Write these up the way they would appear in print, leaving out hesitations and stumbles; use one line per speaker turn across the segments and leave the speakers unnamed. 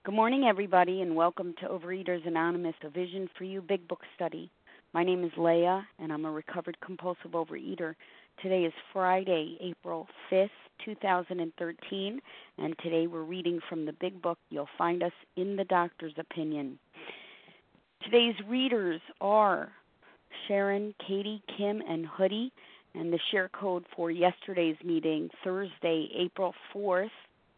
Good morning, everybody, and welcome to Overeaters Anonymous, a Vision for You Big Book Study. My name is Leah, and I'm a recovered compulsive overeater. Today is Friday, April 5th, 2013, and today we're reading from the Big Book. You'll find us in the Doctor's Opinion. Today's readers are Sharon, Katie, Kim, and Hoodie, and the share code for yesterday's meeting, Thursday, April 4th,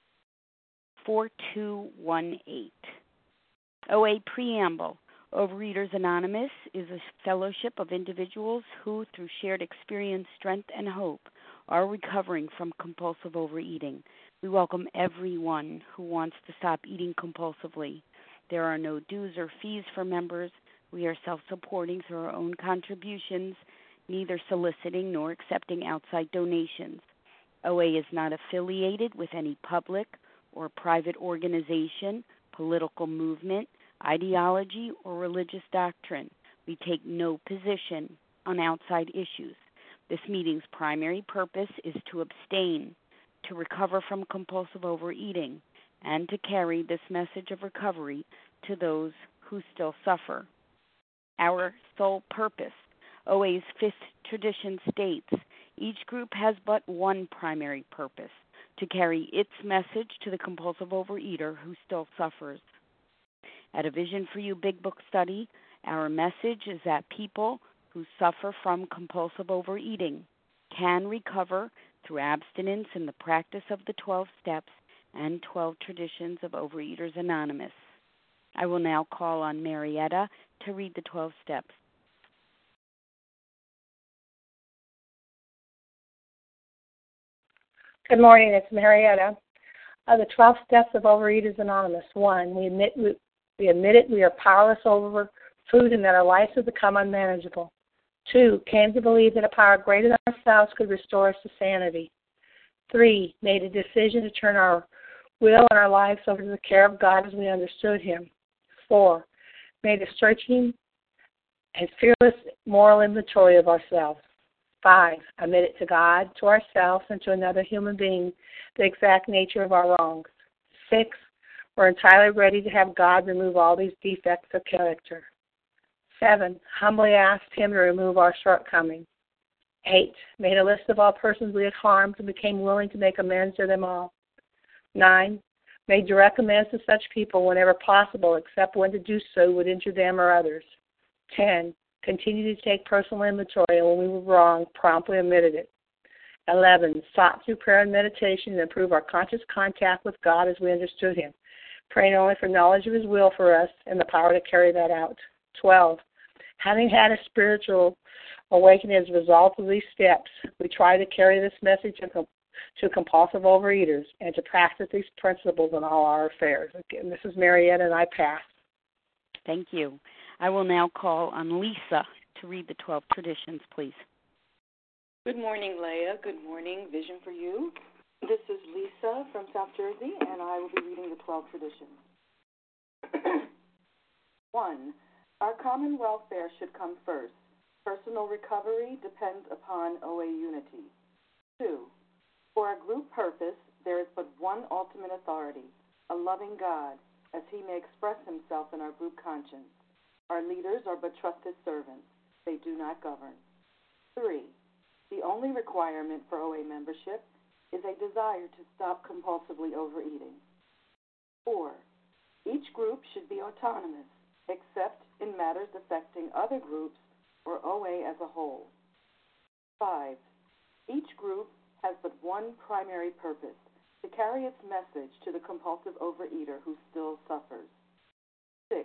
4218. OA Preamble. Overeaters Anonymous is a fellowship of individuals who, through shared experience, strength, and hope, are recovering from compulsive overeating. We welcome everyone who wants to stop eating compulsively. There are no dues or fees for members. We are self-supporting through our own contributions, neither soliciting nor accepting outside donations. OA is not affiliated with any public or private organization, political movement, ideology, or religious doctrine. We take no position on outside issues. This meeting's primary purpose is to abstain, to recover from compulsive overeating, and to carry this message of recovery to those who still suffer. Our sole purpose. OA's fifth tradition states, each group has but one primary purpose, to carry its message to the compulsive overeater who still suffers. At a Vision for You Big Book Study, our message is that people who suffer from compulsive overeating can recover through abstinence in the practice of the 12 steps and 12 traditions of Overeaters Anonymous. I will now call on Marietta to read the 12 steps.
Good morning, it's Marietta. The 12 steps of Overeaters Anonymous. 1, we admit we are powerless over food and that our lives have become unmanageable. 2, came to believe that a power greater than ourselves could restore us to sanity. 3, made a decision to turn our will and our lives over to the care of God as we understood Him. 4, made a searching and fearless moral inventory of ourselves. 5, admitted to God, to ourselves, and to another human being the exact nature of our wrongs. 6, we're entirely ready to have God remove all these defects of character. 7, humbly asked Him to remove our shortcomings. 8, made a list of all persons we had harmed and became willing to make amends to them all. 9, made direct amends to such people whenever possible, except when to do so would injure them or others. 10, continued to take personal inventory, and when we were wrong, promptly admitted it. 11, sought through prayer and meditation to improve our conscious contact with God as we understood Him, praying only for knowledge of His will for us and the power to carry that out. 12, having had a spiritual awakening as a result of these steps, we try to carry this message to compulsive overeaters and to practice these principles in all our affairs. Again, this is Marietta, and I pass.
Thank you. I will now call on Lisa to read the 12 traditions, please.
Good morning, Leah. Good morning, Vision for You. This is Lisa from South Jersey, and I will be reading the 12 traditions. 1, our common welfare should come first. Personal recovery depends upon OA unity. 2, for our group purpose, there is but one ultimate authority, a loving God, as He may express Himself in our group conscience. Our leaders are but trusted servants. They do not govern. 3, the only requirement for OA membership is a desire to stop compulsively overeating. 4, each group should be autonomous, except in matters affecting other groups or OA as a whole. 5, each group has but one primary purpose, to carry its message to the compulsive overeater who still suffers. 6,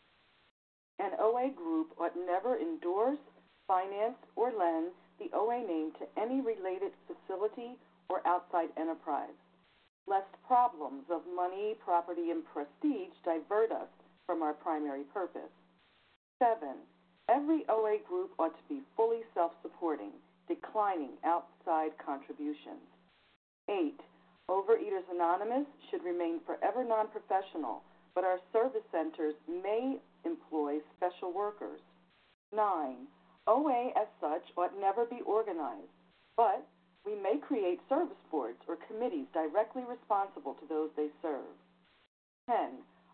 an OA group ought never endorse, finance, or lend the OA name to any related facility or outside enterprise, lest problems of money, property, and prestige divert us from our primary purpose. 7, every OA group ought to be fully self-supporting, declining outside contributions. 8, Overeaters Anonymous should remain forever non-professional, but our service centers may employ special workers. 9, OA as such ought never be organized, but we may create service boards or committees directly responsible to those they serve. 10,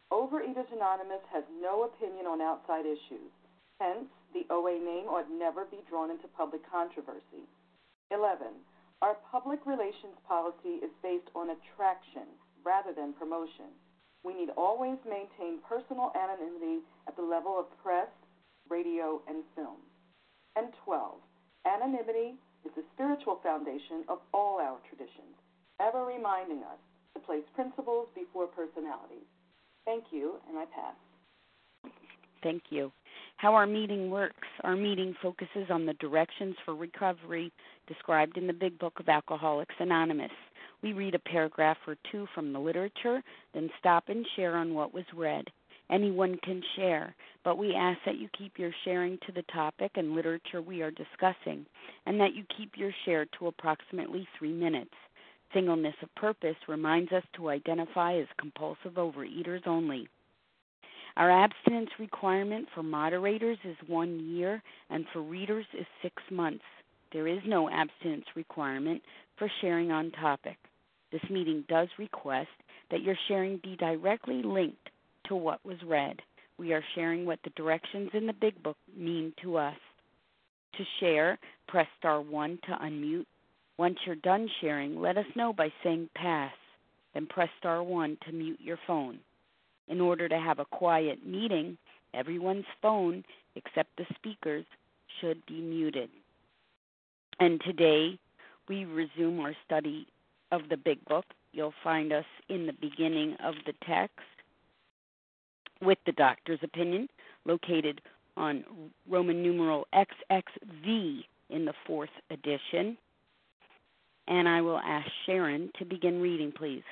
Overeaters Anonymous has no opinion on outside issues. Hence, the OA name ought never be drawn into public controversy. 11. Our public relations policy is based on attraction rather than promotion. We need always maintain personal anonymity at the level of press, radio, and film. And 12. Anonymity is the spiritual foundation of all our traditions, ever reminding us to place principles before personalities. Thank you, and I pass.
Thank you. How our meeting works. Our meeting focuses on the directions for recovery described in the Big Book of Alcoholics Anonymous. We read a paragraph or two from the literature, then stop and share on what was read. Anyone can share, but we ask that you keep your sharing to the topic and literature we are discussing, and that you keep your share to approximately 3 minutes. Singleness of purpose reminds us to identify as compulsive overeaters only. Our abstinence requirement for moderators is 1 year, and for readers is 6 months. There is no abstinence requirement for sharing on topic. This meeting does request that your sharing be directly linked to what was read. We are sharing what the directions in the Big Book mean to us. To share, press star 1 to unmute. Once you're done sharing, let us know by saying pass. Then press star 1 to mute your phone. In order to have a quiet meeting, everyone's phone, except the speaker's, should be muted. And today, we resume our study of the Big Book. You'll find us in the beginning of the text with the doctor's opinion, located on Roman numeral XXV in the 4th edition. And I will ask Sharon to begin reading, please.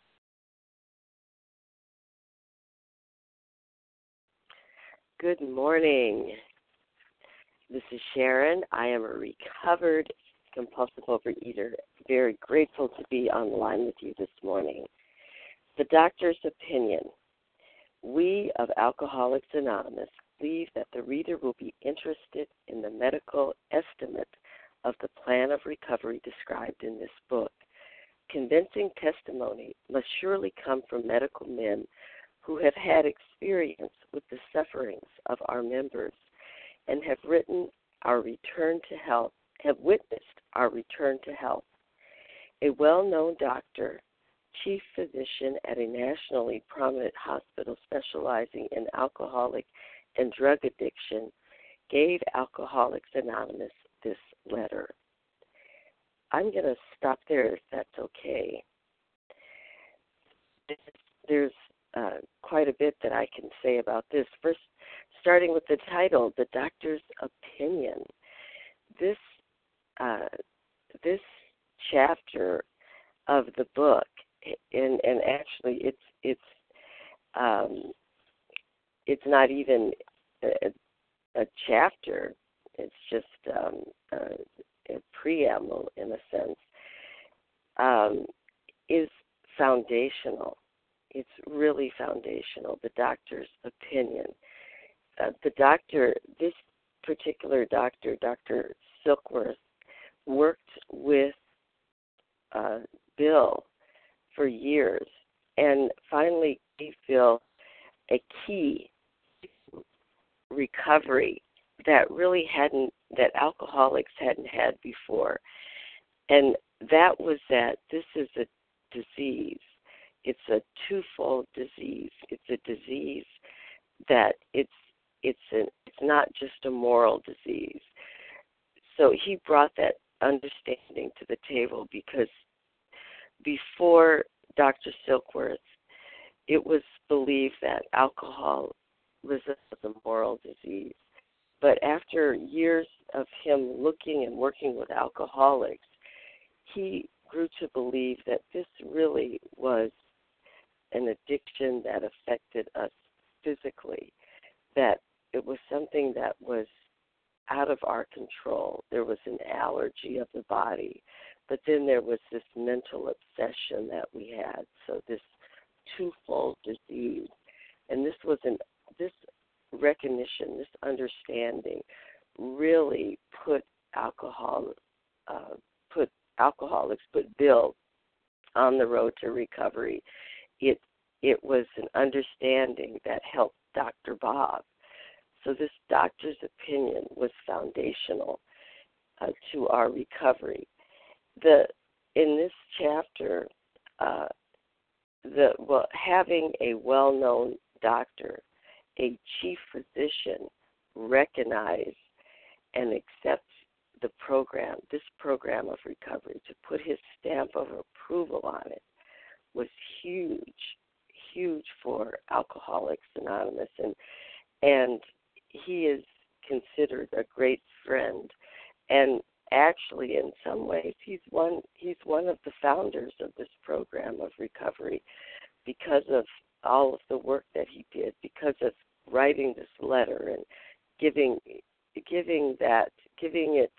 Good morning. This is Sharon. I am a recovered compulsive overeater. Very grateful to be on the line with you this morning. The doctor's opinion. We of Alcoholics Anonymous believe that the reader will be interested in the medical estimate of the plan of recovery described in this book. Convincing testimony must surely come from medical men who have had experience with the sufferings of our members and have witnessed our return to health. A well-known doctor, chief physician at a nationally prominent hospital specializing in alcoholic and drug addiction, gave Alcoholics Anonymous this letter. I'm going to stop there if that's okay. There's quite a bit that I can say about this. First, starting with the title, The Doctor's Opinion. This chapter of the book, and actually it's not even a chapter. It's just a preamble, in a sense, is foundational. It's really foundational, the doctor's opinion. This particular doctor, Dr. Silkworth, worked with Bill for years and finally gave Bill a key to recovery that alcoholics hadn't had before. And that was that this is a disease. It's a twofold disease. It's a disease that it's not just a moral disease. So he brought that understanding to the table, because before Dr. Silkworth, it was believed that alcoholism was a moral disease. But after years of him looking and working with alcoholics, he grew to believe that this really was an addiction that affected us physically, that it was something that was out of our control. There was an allergy of the body, but then there was this mental obsession that we had, so this twofold disease. And this recognition, this understanding really put Bill on the road to recovery. It it was an understanding that helped Dr. Bob. So this doctor's opinion was foundational to our recovery. In this chapter, having a well-known doctor, a chief physician, recognize and accept this program of recovery, to put his stamp of approval on it, was huge for Alcoholics Anonymous, and he is considered a great friend, and actually in some ways he's one of the founders of this program of recovery, because of all of the work that he did, because of writing this letter and giving it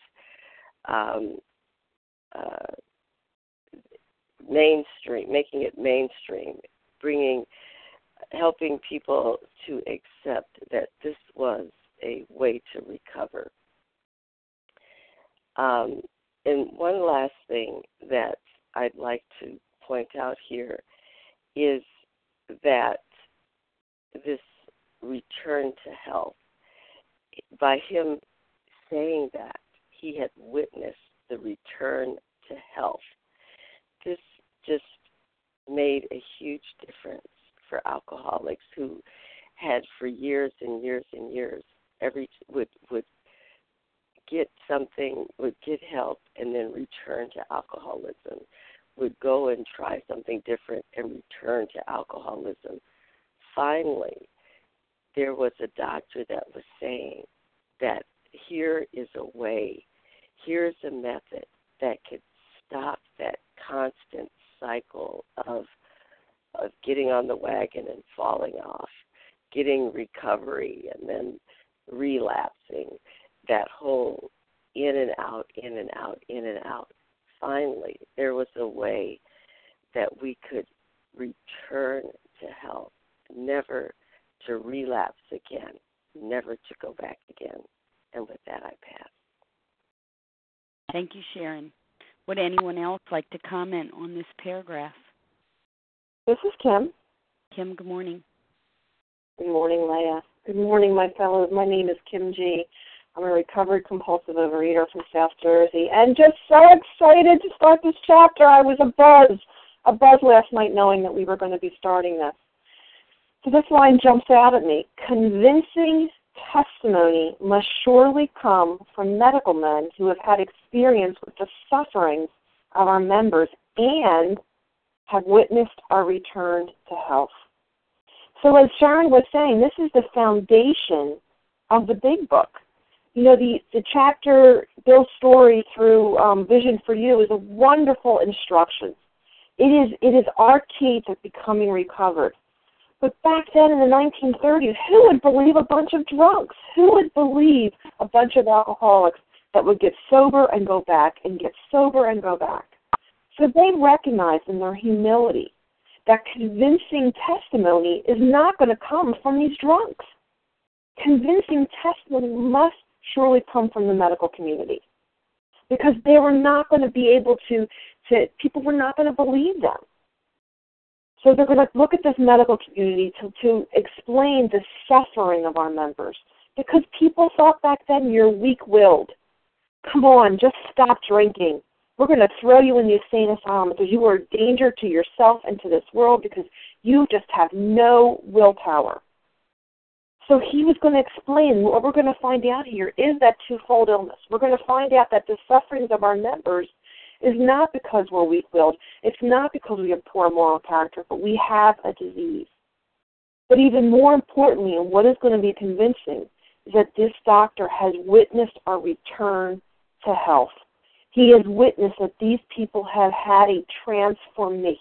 mainstream, making it mainstream, helping people to accept that this was a way to recover. And one last thing that I'd like to point out here is that this return to health, by him saying that he had witnessed the return to health, this just made a huge difference for alcoholics who had for years and years and years would get something, would get help, and then return to alcoholism, would go and try something different and return to alcoholism. Finally, there was a doctor that was saying that here is a way, here's a method that could stop that constant cycle of getting on the wagon and falling off, getting recovery and then relapsing, that whole in and out, in and out, in and out. Finally, there was a way that we could return to health, never to relapse again, never to go back again. And with that, I pass.
Thank you, Sharon. Would anyone else like to comment on this paragraph?
This is Kim.
Kim, good morning.
Good morning, Leah. Good morning, my fellows. My name is Kim G. I'm a recovered compulsive overeater from South Jersey, and just so excited to start this chapter. I was a buzz last night knowing that we were going to be starting this. So this line jumps out at me. Convincing testimony must surely come from medical men who have had experience with the sufferings of our members and have witnessed our return to health. So as Sharon was saying, this is the foundation of the big book. You know, the chapter, Bill's story through Vision for You, is a wonderful instruction. It is our key to becoming recovered. But back then in the 1930s, who would believe a bunch of drunks? Who would believe a bunch of alcoholics that would get sober and go back and get sober and go back? So they recognized in their humility that convincing testimony is not going to come from these drunks. Convincing testimony must surely come from the medical community, because they were not going to be able to people were not going to believe them. So they're going to look at this medical community to explain the suffering of our members, because people thought back then you're weak-willed. Come on, just stop drinking. We're going to throw you in the insane asylum because you are a danger to yourself and to this world because you just have no willpower. So he was going to explain what we're going to find out here is that twofold illness. We're going to find out that the sufferings of our members is not because we're weak-willed. It's not because we have poor moral character, but we have a disease. But even more importantly, and what is going to be convincing, is that this doctor has witnessed our return to health. He has witnessed that these people have had a transformation,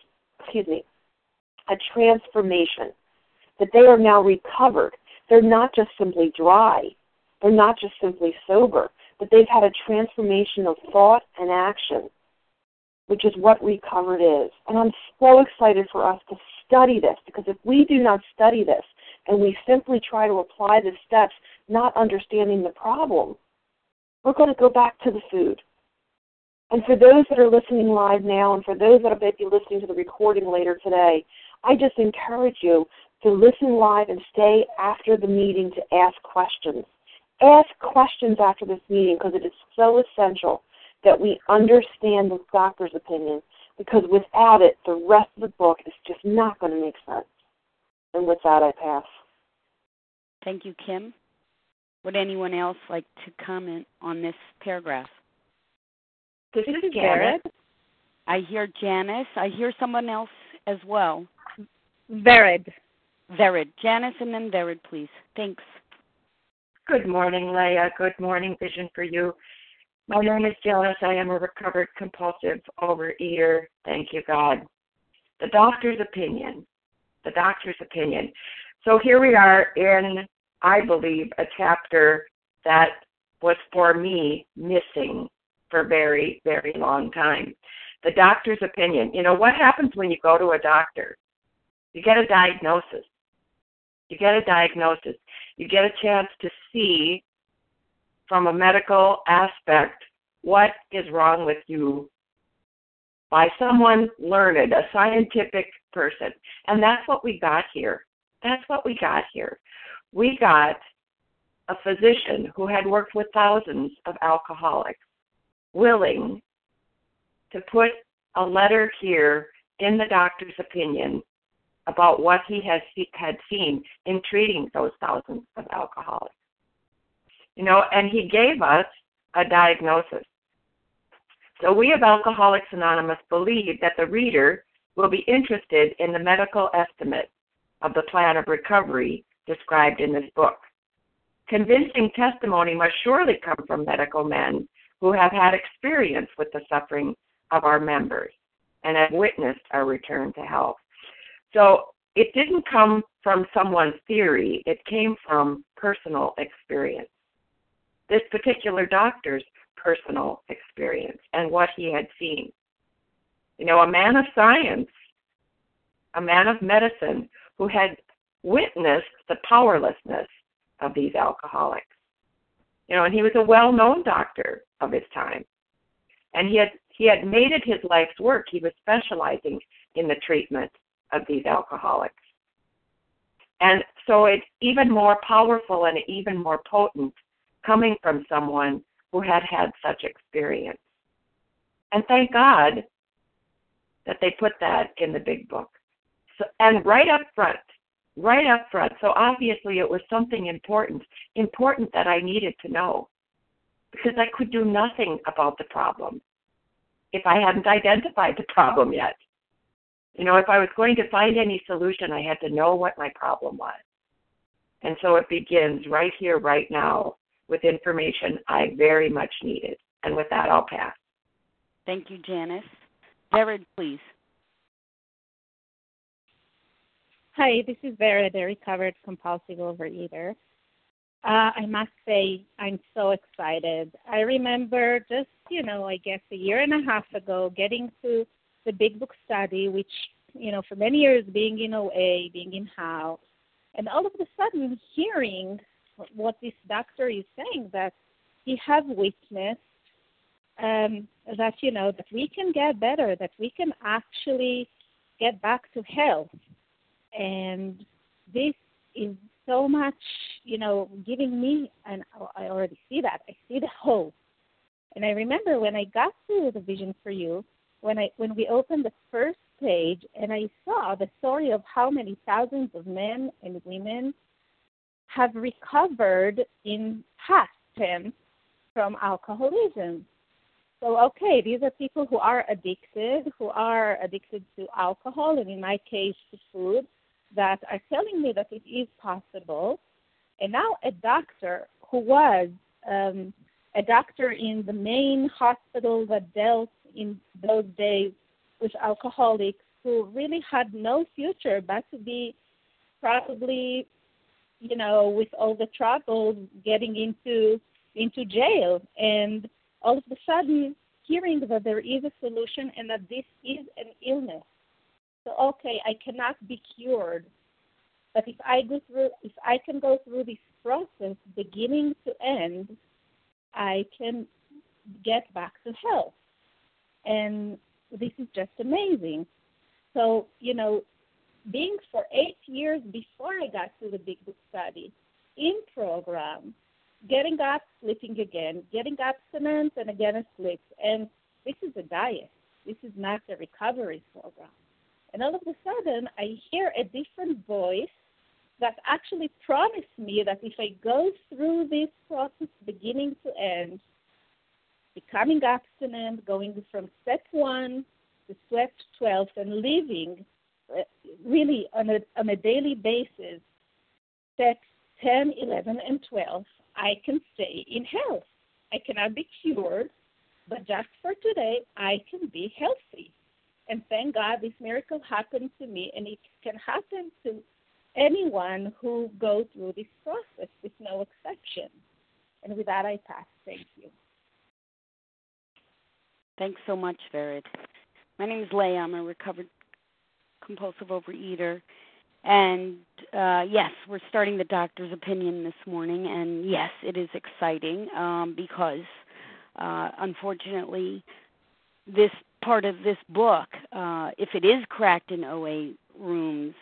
that they are now recovered. They're not just simply dry. They're not just simply sober, but they've had a transformation of thought and action, which is what recovered is. And I'm so excited for us to study this, because if we do not study this and we simply try to apply the steps, not understanding the problem, we're going to go back to the food. And for those that are listening live now, and for those that may be listening to the recording later today, I just encourage you to listen live and stay after the meeting to ask questions. Ask questions after this meeting because it is so essential that we understand the doctor's opinion, because without it, the rest of the book is just not going to make sense. And with that, I pass.
Thank you, Kim. Would anyone else like to comment on this paragraph?
This is Janet.
I hear Janice. I hear someone else as well.
Vered.
Janice and then Vered, please. Thanks.
Good morning, Leah. Good morning, Vision for You. My name is Janice. I am a recovered compulsive overeater. Thank you, God. The doctor's opinion. So here we are in, I believe, a chapter that was for me missing for a very, very long time. The doctor's opinion. You know, what happens when you go to a doctor? You get a diagnosis. You get a chance to see from a medical aspect what is wrong with you by someone learned, a scientific person. And that's what we got here. We got a physician who had worked with thousands of alcoholics, willing to put a letter here in the doctor's opinion about what he had seen in treating those thousands of alcoholics. You know, and he gave us a diagnosis. So we of Alcoholics Anonymous believe that the reader will be interested in the medical estimate of the plan of recovery described in this book. Convincing testimony must surely come from medical men who have had experience with the suffering of our members and have witnessed our return to health. So it didn't come from someone's theory. It came from personal experience. This particular doctor's personal experience and what he had seen. You know, a man of science, a man of medicine who had witnessed the powerlessness of these alcoholics. You know, and he was a well-known doctor of his time. And he had made it his life's work. He was specializing in the treatment of these alcoholics. And so it's even more powerful and even more potent coming from someone who had had such experience. And thank God that they put that in the big book. So, and right up front. So obviously it was something important that I needed to know, because I could do nothing about the problem if I hadn't identified the problem yet. You know, if I was going to find any solution, I had to know what my problem was. And so it begins right here, right now, with information I very much needed. And with that, I'll pass.
Thank you, Janice. Vered, please.
Hi, this is Vered, a recovered compulsive overeater. I must say I'm so excited. I remember just, I guess a year and a half ago getting to the Big Book study, which, for many years being in OA, being in HOW, and all of a sudden hearing what this doctor is saying, that he have witnessed that, that we can get better, that we can actually get back to health. And this is so much, giving me, and I already see that. I see the hope. And I remember when I got to the Vision for You, when we opened the first page and I saw the story of how many thousands of men and women have recovered in past tense from alcoholism. So, okay, these are people who are addicted to alcohol, and in my case to food, that are telling me that it is possible. And now a doctor who was a doctor in the main hospital that dealt in those days with alcoholics, who really had no future but to be probably, with all the troubles, getting into jail. And all of a sudden hearing that there is a solution and that this is an illness. So, okay, I cannot be cured, but if I can go through this process, beginning to end, I can get back to health. And this is just amazing. So, being for 8 years before I got to the Big Book study, in program, getting up, sleeping again, getting abstinence, and again a sleep. And this is a diet. This is not a recovery program. And all of a sudden, I hear a different voice that actually promised me that if I go through this process beginning to end, becoming abstinent, going from step 1 to step 12, and living really on a daily basis, steps 10, 11, and 12, I can stay in health. I cannot be cured, but just for today, I can be healthy. And thank God this miracle happened to me, and it can happen to anyone who goes through this process with no exception. And with that, I pass. Thank you.
Thanks so much, Vered. My name is Leah. I'm a recovered compulsive overeater. And, yes, we're starting the doctor's opinion this morning. And, yes, it is exciting because, unfortunately, this part of this book, if it is cracked in OA rooms,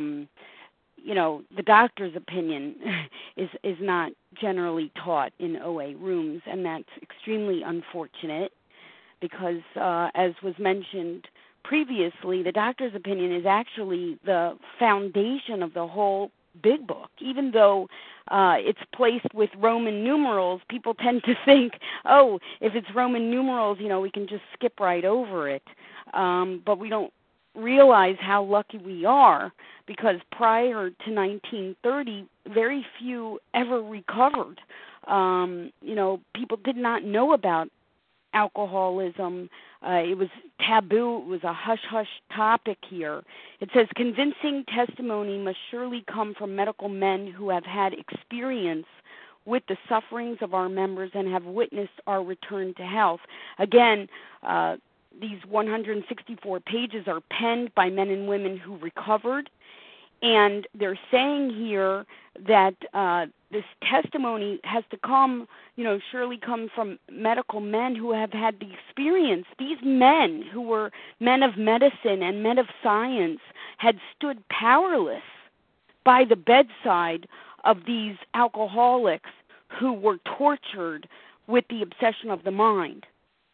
the doctor's opinion is not generally taught in OA rooms, and that's extremely unfortunate because, as was mentioned previously, the doctor's opinion is actually the foundation of the whole Big Book. Even though it's placed with Roman numerals, people tend to think, oh, if it's Roman numerals, we can just skip right over it. But we don't realize how lucky we are because prior to 1930, very few ever recovered. People did not know about alcoholism. It was taboo. It was a hush-hush topic here. It says, convincing testimony must surely come from medical men who have had experience with the sufferings of our members and have witnessed our return to health. Again, these 164 pages are penned by men and women who recovered, and they're saying here that this testimony has to come, surely come from medical men who have had the experience. These men who were men of medicine and men of science had stood powerless by the bedside of these alcoholics who were tortured with the obsession of the mind.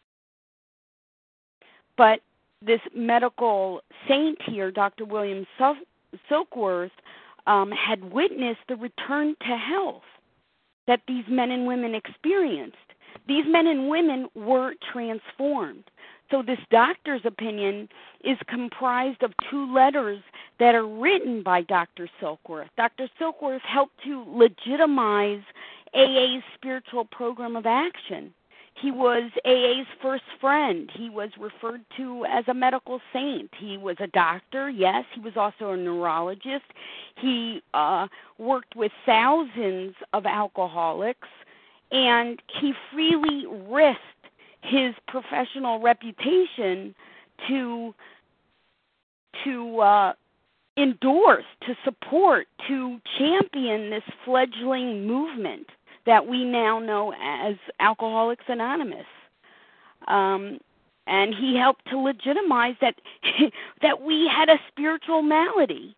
But this medical saint here, Dr. William Silkworth, had witnessed the return to health that these men and women experienced. These men and women were transformed. So this doctor's opinion is comprised of 2 letters that are written by Dr. Silkworth. Dr. Silkworth helped to legitimize AA's spiritual program of action. He was AA's first friend. He was referred to as a medical saint. He was a doctor, yes. He was also a neurologist. He worked with thousands of alcoholics, and he freely risked his professional reputation to endorse, to support, to champion this fledgling movement that we now know as Alcoholics Anonymous. And he helped to legitimize that we had a spiritual malady.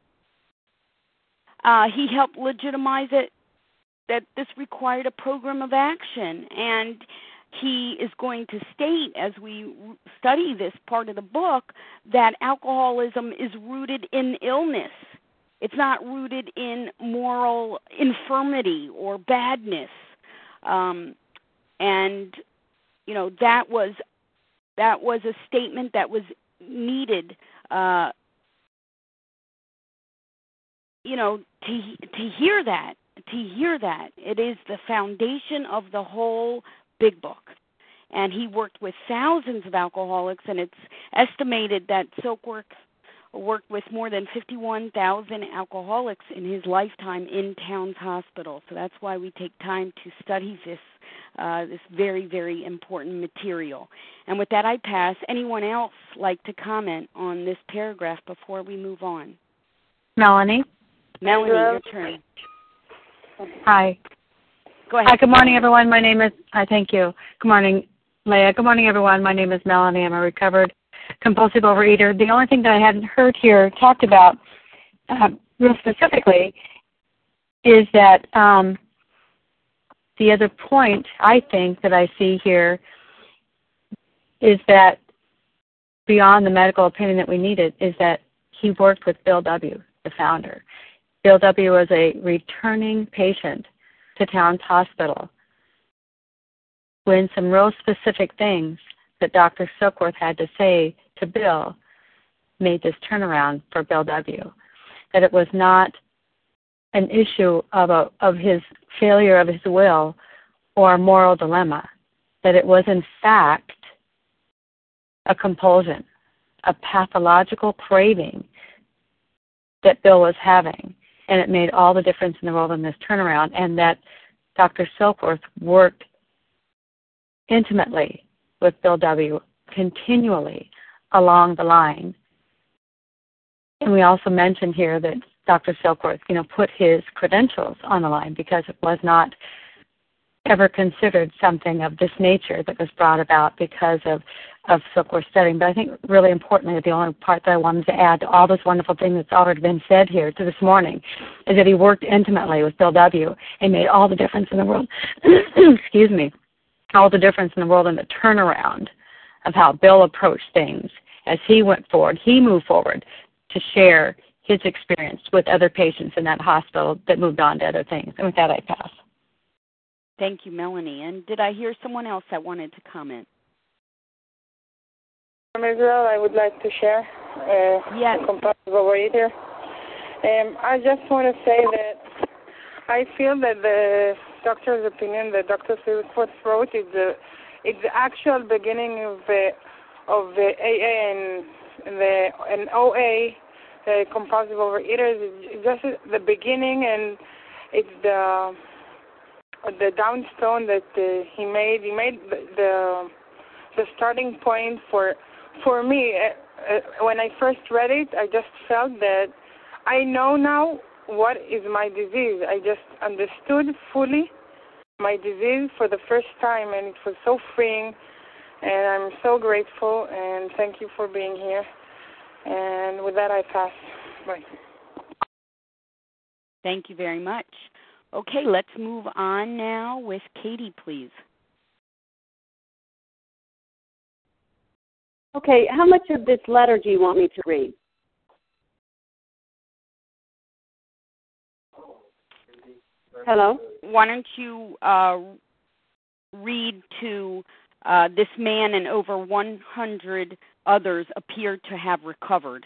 He helped legitimize it, that this required a program of action. And he is going to state, as we study this part of the book, that alcoholism is rooted in illness. It's not rooted in moral infirmity or badness. That was a statement that was needed, to hear that. It is the foundation of the whole Big Book. And he worked with thousands of alcoholics, and it's estimated that Silkworth worked with more than 51,000 alcoholics in his lifetime in Towns Hospital. So that's why we take time to study this very, very important material. And with that, I pass. Anyone else like to comment on this paragraph before we move on?
Melanie,
your turn.
Hi.
Go ahead.
Hi, good morning, everyone. Thank you. Good morning, Leah. Good morning, everyone. My name is Melanie. I'm a recovered compulsive overeater. The only thing that I hadn't heard here talked about
real specifically, is that the other point I think that I see here is that beyond the medical opinion that we needed is that he worked with Bill W., the founder. Bill W. was a returning patient to Towns Hospital when some real specific things that Dr. Silkworth had to say to Bill made this turnaround for Bill W. That it was not an issue of his failure of his will or a moral dilemma, that it was in fact a compulsion, a pathological craving that Bill was having, and it made all the difference in the world in this turnaround, and that Dr. Silkworth worked intimately with Bill W. continually along the line. And we also mentioned here that Dr. Silkworth, put his credentials on the line because it was not ever considered something of this nature that was brought about because of Silkworth's studying. But I think really importantly, the only part that I wanted to add to all this wonderful thing that's already been said here to this morning is that he worked intimately with Bill W. and made all the difference in the world, excuse me, all the difference in the world in the turnaround of how Bill approached things. As he went forward, he moved forward to share his experience with other patients in that hospital that moved on to other things. And with that, I pass.
Thank you, Melanie. And did I hear someone else that wanted to comment?
From Israel, I would like to share
yes.
compulsive overeater. I just want to say that I feel that the doctor's opinion that Dr. Silkworth wrote is the actual beginning of the AA and OA, the compulsive overeaters. It's just the beginning, and it's the downstone that he made. He made the starting point for me. When I first read it, I just felt that I know now what is my disease. I just understood fully my disease for the first time, and it was so freeing, and I'm so grateful, and thank you for being here. And with that, I pass. Bye.
Thank you very much. Okay, let's move on now with Katie, please.
Okay, how much of this letter do you want me to read? Hello?
Why don't you read to this man and over 100 others appear to have recovered.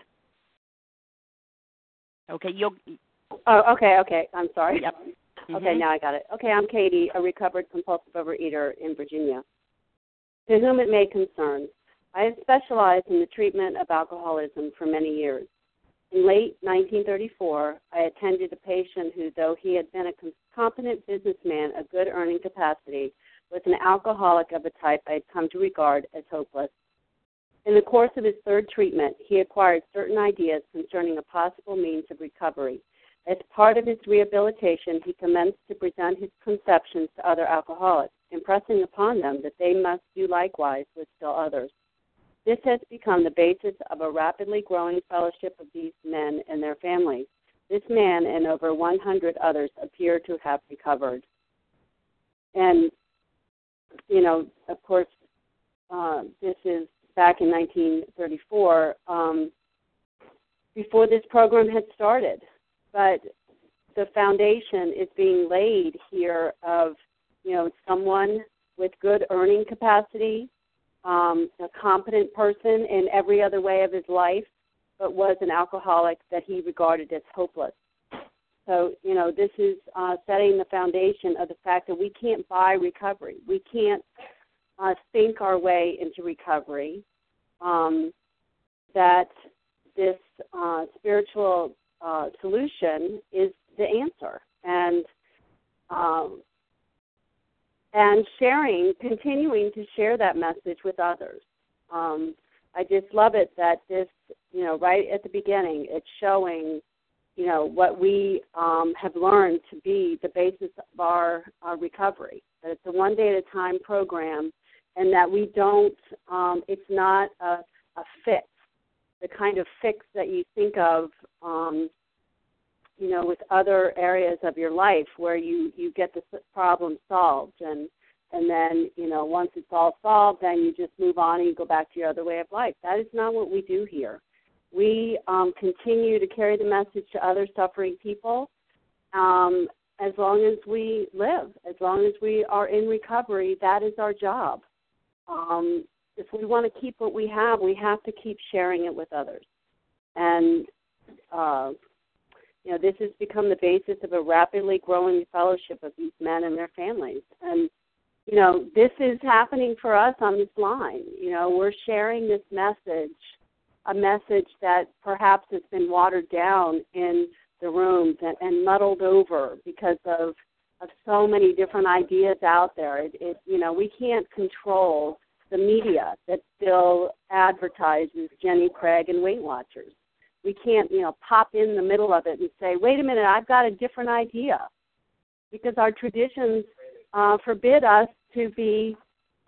Okay,
Oh, okay. I'm sorry.
Yep. Mm-hmm.
Okay, now I got it. Okay, I'm Katie, a recovered compulsive overeater in Virginia. To whom it may concern, I have specialized in the treatment of alcoholism for many years. In late 1934, I attended a patient who, though he had been a competent businessman of good earning capacity, was an alcoholic of a type I had come to regard as hopeless. In the course of his third treatment, he acquired certain ideas concerning a possible means of recovery. As part of his rehabilitation, he commenced to present his conceptions to other alcoholics, impressing upon them that they must do likewise with still others. This has become the basis of a rapidly growing fellowship of these men and their families. This man and over 100 others appear to have recovered. And, of course, this is back in 1934, before this program had started. But the foundation is being laid here of, someone with good earning capacity, a competent person in every other way of his life, but was an alcoholic that he regarded as hopeless. So, this is setting the foundation of the fact that we can't buy recovery. We can't think our way into recovery, that this spiritual solution is the answer. And continuing to share that message with others. I just love it that this, right at the beginning, it's showing, what we have learned to be the basis of our recovery. That it's a one-day-at-a-time program, and that we don't, it's not a fix, the kind of fix that you think of with other areas of your life where you get the problem solved, and then, once it's all solved, then you just move on and you go back to your other way of life. That is not what we do here. We continue to carry the message to other suffering people as long as we live, as long as we are in recovery. That is our job. If we want to keep what we have to keep sharing it with others. And, this has become the basis of a rapidly growing fellowship of these men and their families. And, this is happening for us on this line. We're sharing this message, a message that perhaps has been watered down in the rooms and muddled over because of so many different ideas out there. We can't control the media that still advertises Jenny Craig and Weight Watchers. We can't, pop in the middle of it and say, wait a minute, I've got a different idea, because our traditions forbid us to be,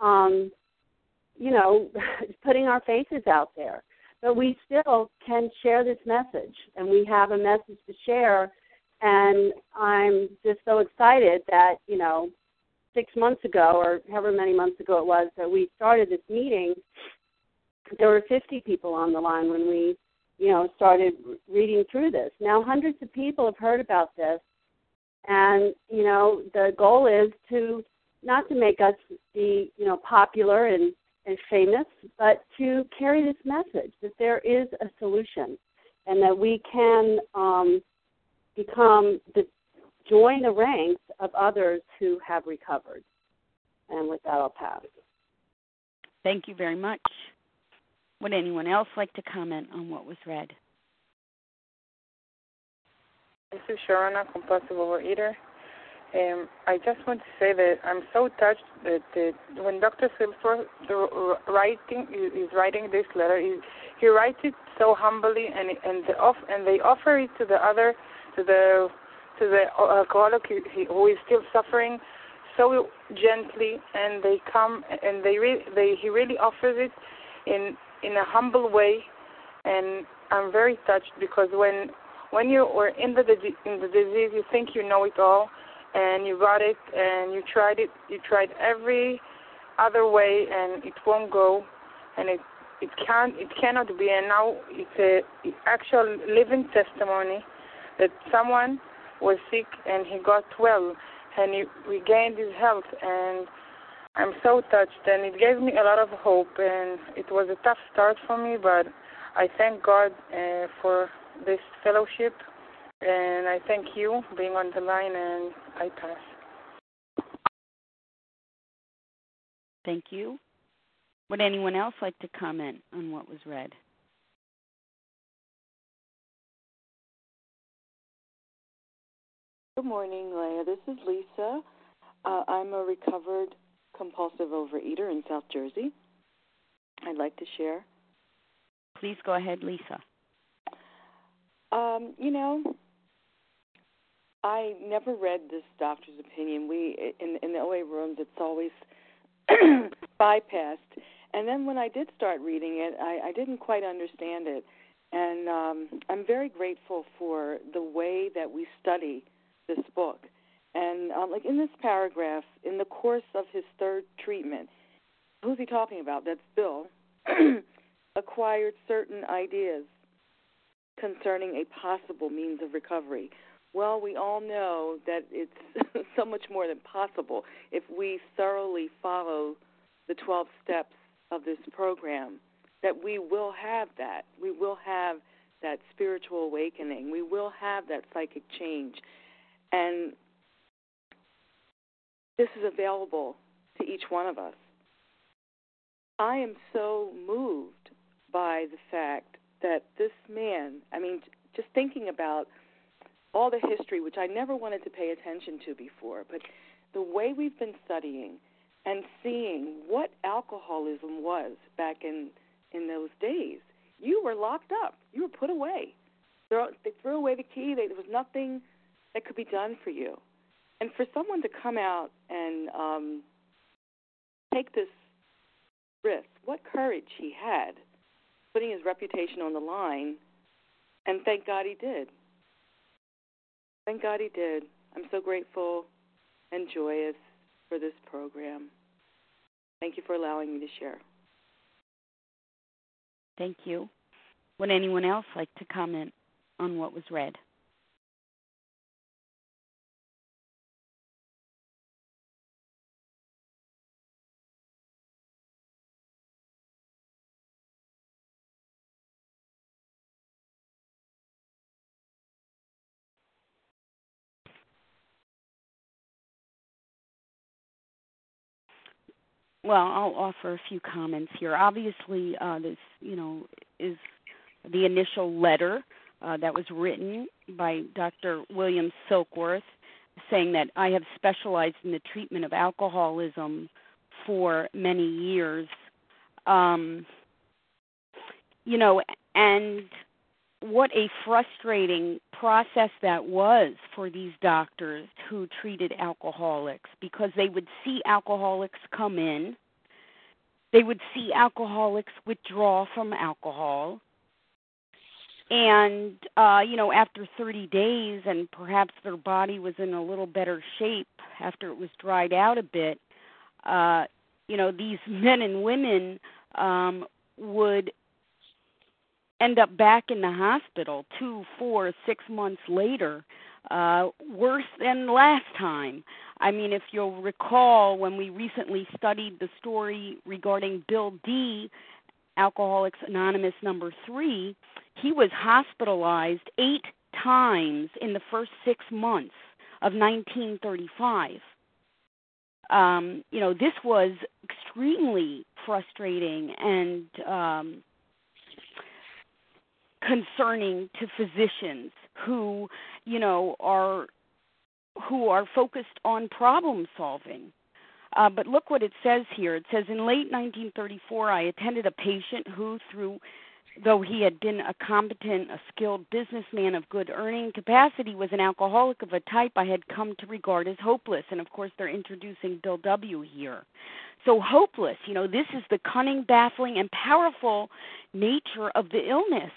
putting our faces out there. But we still can share this message, and we have a message to share, and I'm just so excited that, 6 months ago, or however many months ago it was, that we started this meeting. There were 50 people on the line when we, started reading through this. Now hundreds of people have heard about this, and, the goal is not to make us be, popular and famous, but to carry this message that there is a solution and that we can join the ranks of others who have recovered. And with that, I'll pass.
Thank you very much. Would anyone else like to comment on what was read?
This is Sharona, compulsive overeater. I just want to say that I'm so touched that when Dr. Silsworth is writing this letter, he writes it so humbly, and they offer it to the alcoholic who is still suffering so gently, and they come and he really offers it in a humble way, and I'm very touched, because when you are in the disease, you think you know it all, and you got it, and you tried every other way, and it won't go, and it cannot be, and now it's an actual living testimony that someone was sick and he got well, and he regained his health, and I'm so touched, and it gave me a lot of hope, and it was a tough start for me, but I thank God for this fellowship, and I thank you being on the line, and I pass.
Thank you. Would anyone else like to comment on what was read?
Good morning, Leah. This is Lisa. I'm a recovered compulsive overeater in South Jersey. I'd like to share.
Please go ahead, Lisa.
I never read this doctor's opinion. We in the OA rooms, it's always bypassed. And then when I did start reading it, I didn't quite understand it. And I'm very grateful for the way that we study this book. And like in this paragraph, in the course of his third treatment, who's he talking about? That's Bill, acquired certain ideas concerning a possible means of recovery. Well, we all know that it's so much more than possible if we thoroughly follow the 12 steps of this program, that we will have that. We will have that spiritual awakening. We will have that psychic change. And this is available to each one of us. I am so moved by the fact that this man, just thinking about all the history, which I never wanted to pay attention to before, but the way we've been studying and seeing what alcoholism was back in those days. You were locked up. You were put away. They threw away the key. There was nothing that could be done for you. And for someone to come out and take this risk, what courage he had, putting his reputation on the line, and thank God he did. Thank God he did. I'm so grateful and joyous for this program. Thank you for allowing me to share.
Thank you. Would anyone else like to comment on what was read? Well, I'll offer a few comments here. Obviously, this, is the initial letter that was written by Dr. William Silkworth, saying that I have specialized in the treatment of alcoholism for many years. And what a frustrating process that was for these doctors who treated alcoholics, because they would see alcoholics come in, they would see alcoholics withdraw from alcohol, and, after 30 days, and perhaps their body was in a little better shape after it was dried out a bit, these men and women would end up back in the hospital 2, 4, 6 months later, worse than last time. I mean, if you'll recall, when we recently studied the story regarding Bill D., Alcoholics Anonymous number 3, he was hospitalized 8 times in the first 6 months of 1935. This was extremely frustrating and concerning to physicians who are focused on problem solving. But look what it says here. It says, in late 1934, I attended a patient who, though he had been a competent, a skilled businessman of good earning capacity, was an alcoholic of a type I had come to regard as hopeless. And, of course, they're introducing Bill W. here. So hopeless, this is the cunning, baffling, and powerful nature of the illness.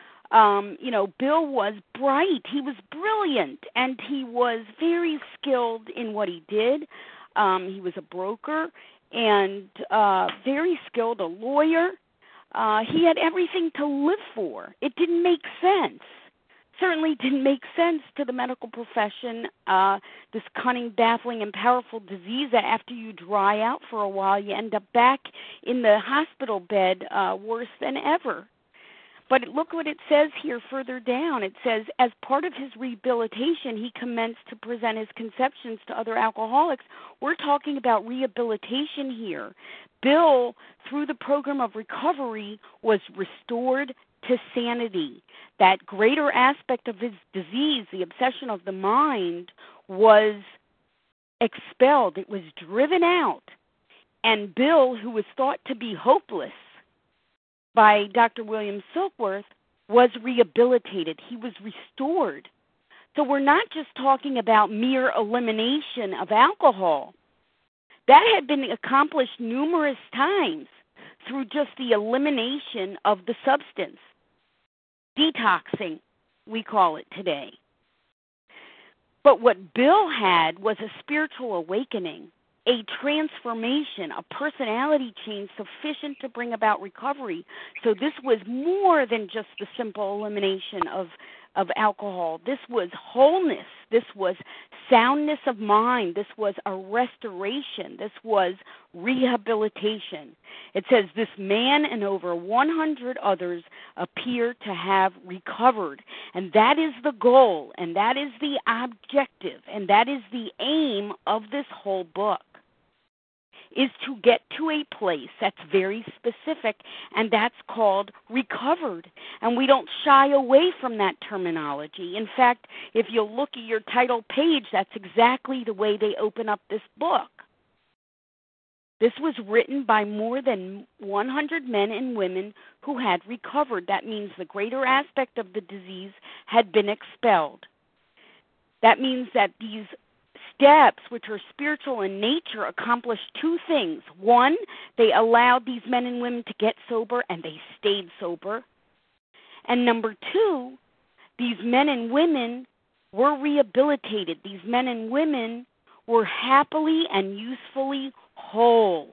Bill was bright. He was brilliant, and he was very skilled in what he did. He was a broker and very skilled, a lawyer. He had everything to live for. It didn't make sense. Certainly didn't make sense to the medical profession, this cunning, baffling, and powerful disease that after you dry out for a while, you end up back in the hospital bed worse than ever. But look what it says here further down. It says, as part of his rehabilitation, he commenced to present his conceptions to other alcoholics. We're talking about rehabilitation here. Bill, through the program of recovery, was restored to sanity. That greater aspect of his disease, the obsession of the mind, was expelled. It was driven out. And Bill, who was thought to be hopeless by Dr. William Silkworth, was rehabilitated. He was restored. So we're not just talking about mere elimination of alcohol. That had been accomplished numerous times through just the elimination of the substance. Detoxing, we call it today. But what Bill had was a spiritual awakening, a transformation, a personality change sufficient to bring about recovery. So this was more than just the simple elimination of alcohol. This was wholeness. This was soundness of mind. This was a restoration. This was rehabilitation. It says this man and over 100 others appear to have recovered. And that is the goal, and that is the objective, and that is the aim of this whole book, is to get to a place that's very specific, and that's called recovered. And we don't shy away from that terminology. In fact, if you look at your title page, that's exactly the way they open up this book. This was written by more than 100 men and women who had recovered. That means the greater aspect of the disease had been expelled. That means that these steps, which are spiritual in nature, accomplished two things. One, they allowed these men and women to get sober, and they stayed sober. And number two, these men and women were rehabilitated. These men and women were happily and usefully whole.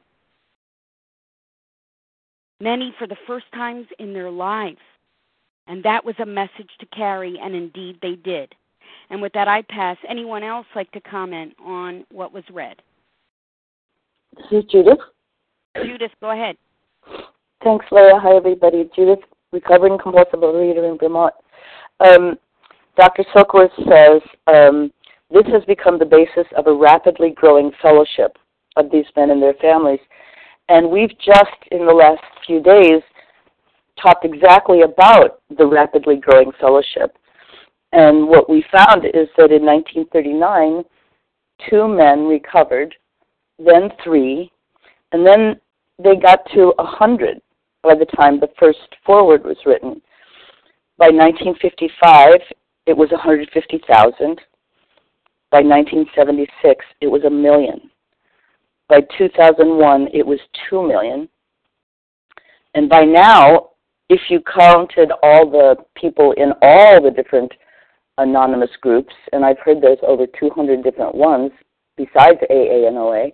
Many for the first times in their lives. And that was a message to carry, and indeed they did. And with that, I pass. Anyone else like to comment on what was read?
This is Judith.
Judith, go ahead.
Thanks, Leah. Hi, everybody. Judith, recovering compulsive overeater in Vermont. Dr. Silkworth says, this has become the basis of a rapidly growing fellowship of these men and their families. And we've just, in the last few days, talked exactly about the rapidly growing fellowship. And what we found is that in 1939, 2 men recovered, then 3, and then they got to 100 by the time the first foreword was written. By 1955, it was 150,000. By 1976, it was 1 million. By 2001, it was 2 million. And by now, if you counted all the people in all the different anonymous groups, and I've heard there's over 200 different ones besides AA and OA,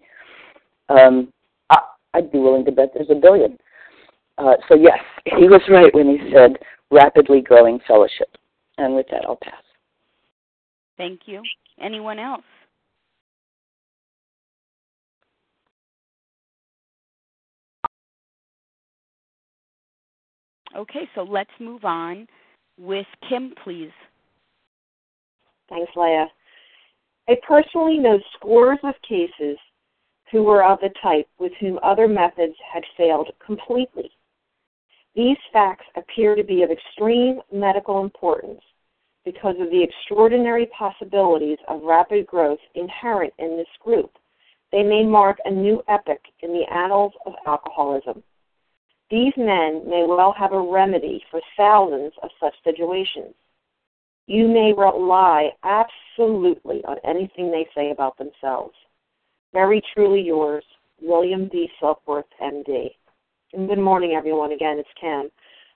I'd be willing to bet there's 1 billion. So yes, he was right when he said rapidly growing fellowship. And with that, I'll pass.
Thank you. Anyone else? Okay, so let's move on with Kim, please.
Thanks, Leah. I personally know scores of cases who were of the type with whom other methods had failed completely. These facts appear to be of extreme medical importance because of the extraordinary possibilities of rapid growth inherent in this group. They may mark a new epoch in the annals of alcoholism. These men may well have a remedy for thousands of such situations. You may rely absolutely on anything they say about themselves. Very truly yours, William D. Silkworth, M.D. And good morning, everyone. Again, it's Kim.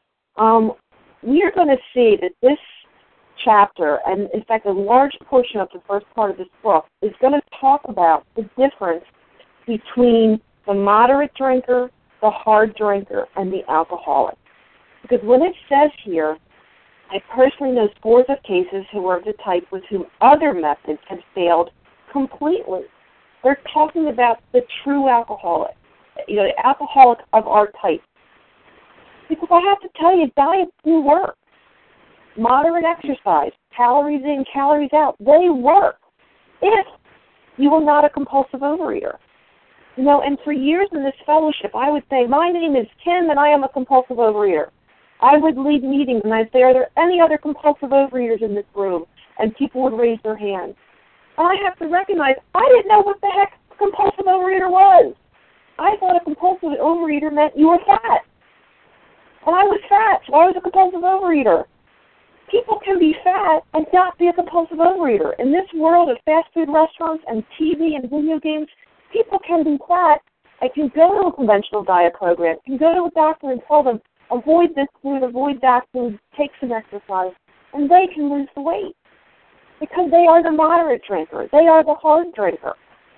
We are going to see that this chapter, and in fact a large portion of the first part of this book, is going to talk about the difference between the moderate drinker, the hard drinker, and the alcoholic. Because when it says here, I personally know scores of cases who are of the type with whom other methods had failed completely. They're talking about the true alcoholic, the alcoholic of our type. Because I have to tell you, diets do work. Moderate exercise, calories in, calories out, they work if you are not a compulsive overeater. And for years in this fellowship, I would say, my name is Kim and I am a compulsive overeater. I would lead meetings and I'd say, are there any other compulsive overeaters in this room? And people would raise their hands. And I have to recognize, I didn't know what the heck a compulsive overeater was. I thought a compulsive overeater meant you were fat. And I was fat, so I was a compulsive overeater. People can be fat and not be a compulsive overeater. In this world of fast food restaurants and TV and video games, people can be fat. I can go to a conventional diet program, can go to a doctor and tell them, avoid this food, avoid that food, take some exercise, and they can lose the weight because they are the moderate drinker. They are the hard drinker.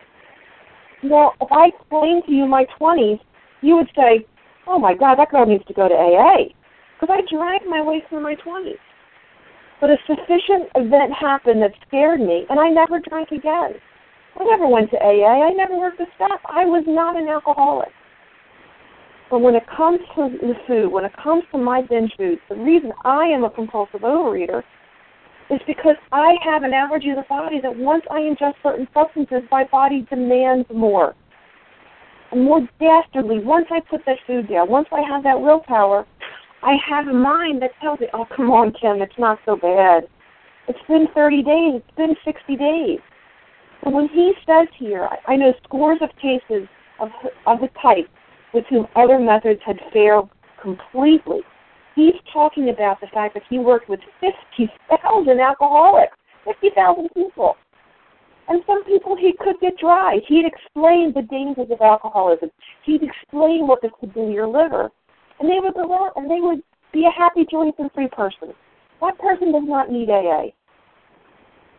Now, if I explained to you my 20s, you would say, oh, my God, that girl needs to go to AA because I drank my way through my 20s. But a sufficient event happened that scared me, and I never drank again. I never went to AA. I never worked the staff. I was not an alcoholic. But when it comes to the food, when it comes to my binge foods, the reason I am a compulsive overeater is because I have an allergy to the body that once I ingest certain substances, my body demands more. And more dastardly, once I put that food down, once I have that willpower, I have a mind that tells me, oh, come on, Kim, it's not so bad. It's been 30 days. It's been 60 days. So when he says here, I know scores of cases of the type with whom other methods had failed completely. He's talking about the fact that he worked with 50,000 alcoholics, 50,000 people. And some people he could get dry. He'd explain the dangers of alcoholism. He'd explain what this could do to your liver. And they would go out and they would be a happy, joyous, and free person. That person does not need AA.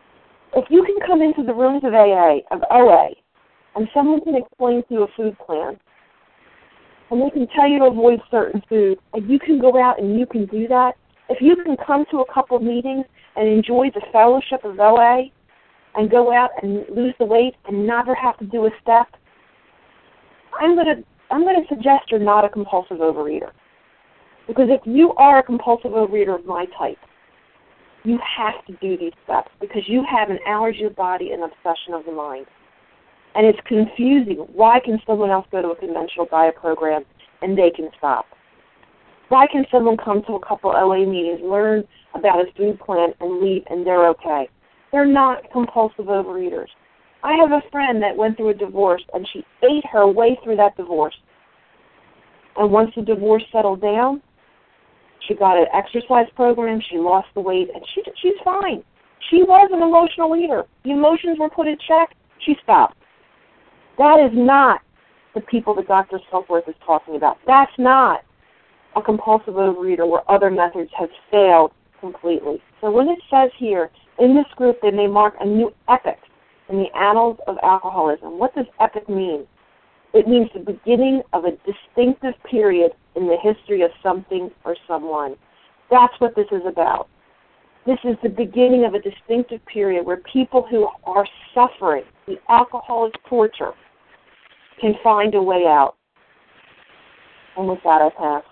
If you can come into the rooms of OA, and someone can explain to you a food plan, and they can tell you to avoid certain foods, and you can go out and you can do that, if you can come to a couple of meetings and enjoy the fellowship of OA and go out and lose the weight and never have to do a step, I'm going to suggest you're not a compulsive overeater. Because if you are a compulsive overeater of my type, you have to do these steps because you have an allergy of the body and obsession of the mind. And it's confusing. Why can someone else go to a conventional diet program and they can stop? Why can someone come to a couple OA meetings, learn about a food plan, and leave, and they're okay? They're not compulsive overeaters. I have a friend that went through a divorce, and she ate her way through that divorce. And once the divorce settled down, she got an exercise program, she lost the weight, and she's fine. She was an emotional eater. The emotions were put in check. She stopped. That is not the people that Dr. Silkworth is talking about. That's not a compulsive overeater where other methods have failed completely. So when it says here, in this group, they may mark a new epoch in the annals of alcoholism. What does epoch mean? It means the beginning of a distinctive period in the history of something or someone. That's what this is about. This is the beginning of a distinctive period where people who are suffering the alcoholic torture can find a way out. And with that, I pass.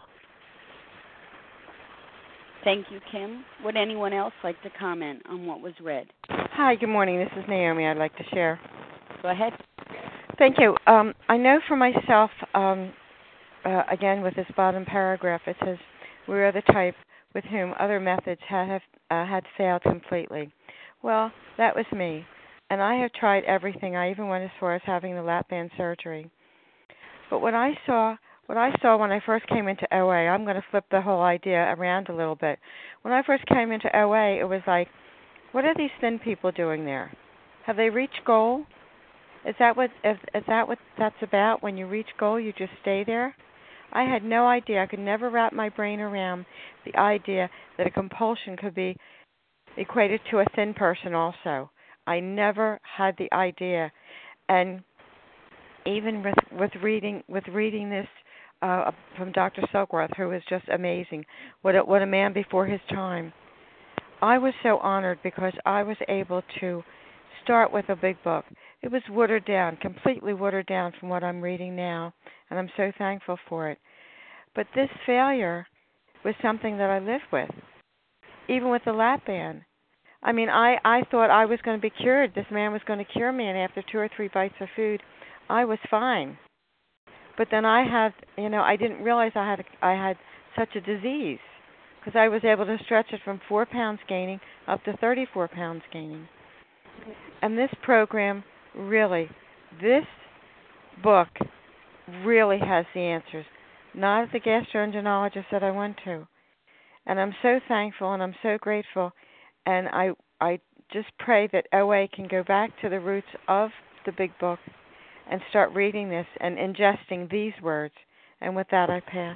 Thank you, Kim. Would anyone else like to comment on what was read?
Hi, good morning. This is Naomi. I'd like to share.
Go ahead.
Thank you. I know for myself, again, with this bottom paragraph, it says, we are the type with whom other methods had failed completely. Well, that was me. And I have tried everything. I even went as far as having the lap band surgery. But what I saw when I first came into OA, I'm going to flip the whole idea around a little bit. When I first came into OA, it was like, what are these thin people doing there? Have they reached goal? Is that what that's about? When you reach goal, you just stay there? I had no idea. I could never wrap my brain around the idea that a compulsion could be equated to a thin person also. I never had the idea. And even with reading this from Dr. Silkworth, who was just amazing, what a man before his time, I was so honored because I was able to start with a big book. It was watered down, completely watered down from what I'm reading now, and I'm so thankful for it. But this failure was something that I lived with, even with the lap band. I mean, I thought I was going to be cured. This man was going to cure me, and after 2 or 3 bites of food, I was fine. But then I didn't realize I had such a disease because I was able to stretch it from 4 pounds gaining up to 34 pounds gaining. And this program this book really has the answers, not at the gastroenterologist that I went to. And I'm so thankful and I'm so grateful. And I just pray that OA can go back to the roots of the big book and start reading this and ingesting these words. And with that, I pass.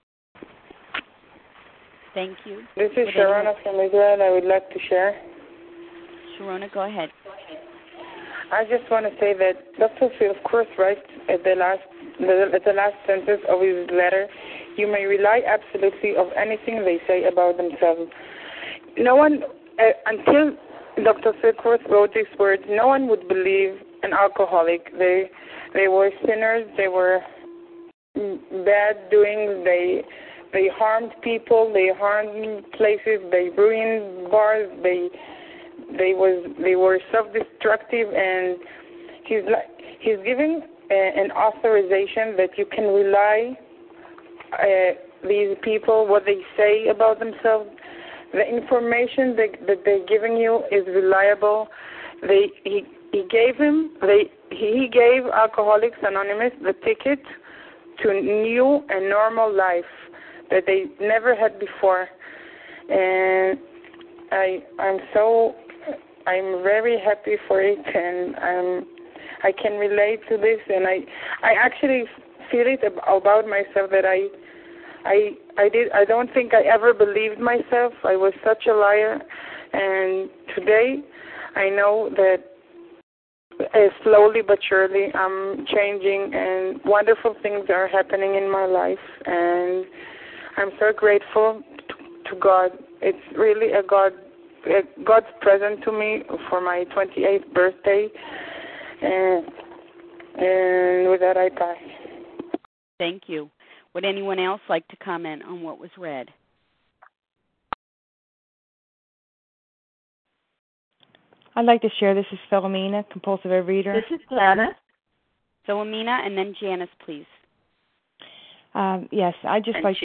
Thank you.
This is Sharona from Israel. I would like to share.
Sharona, go ahead.
I just want to say that Dr. Silkworth writes at the last sentence of his letter, you may rely absolutely on anything they say about themselves. No one, until Dr. Silkworth wrote these words, no one would believe an alcoholic. They were sinners. They were bad doings. They harmed people. They harmed places. They ruined bars. They were self-destructive, and he's giving an authorization that you can rely these people, what they say about themselves. The information that they're giving you is reliable. He gave Alcoholics Anonymous the ticket to new and normal life that they never had before, and I'm very happy for it, and I can relate to this, and I actually feel it about myself that I don't think I ever believed myself. I was such a liar, and today I know that slowly but surely I'm changing, and wonderful things are happening in my life, and I'm so grateful to God. It's really God's present to me for my 28th birthday, and with that I pass.
Thank you. Would anyone else like to comment on what was read?
I'd like to share. This is Philomena, compulsive overeater.
This is Janice.
Philomena, and then Janice, please.
Yes, I'd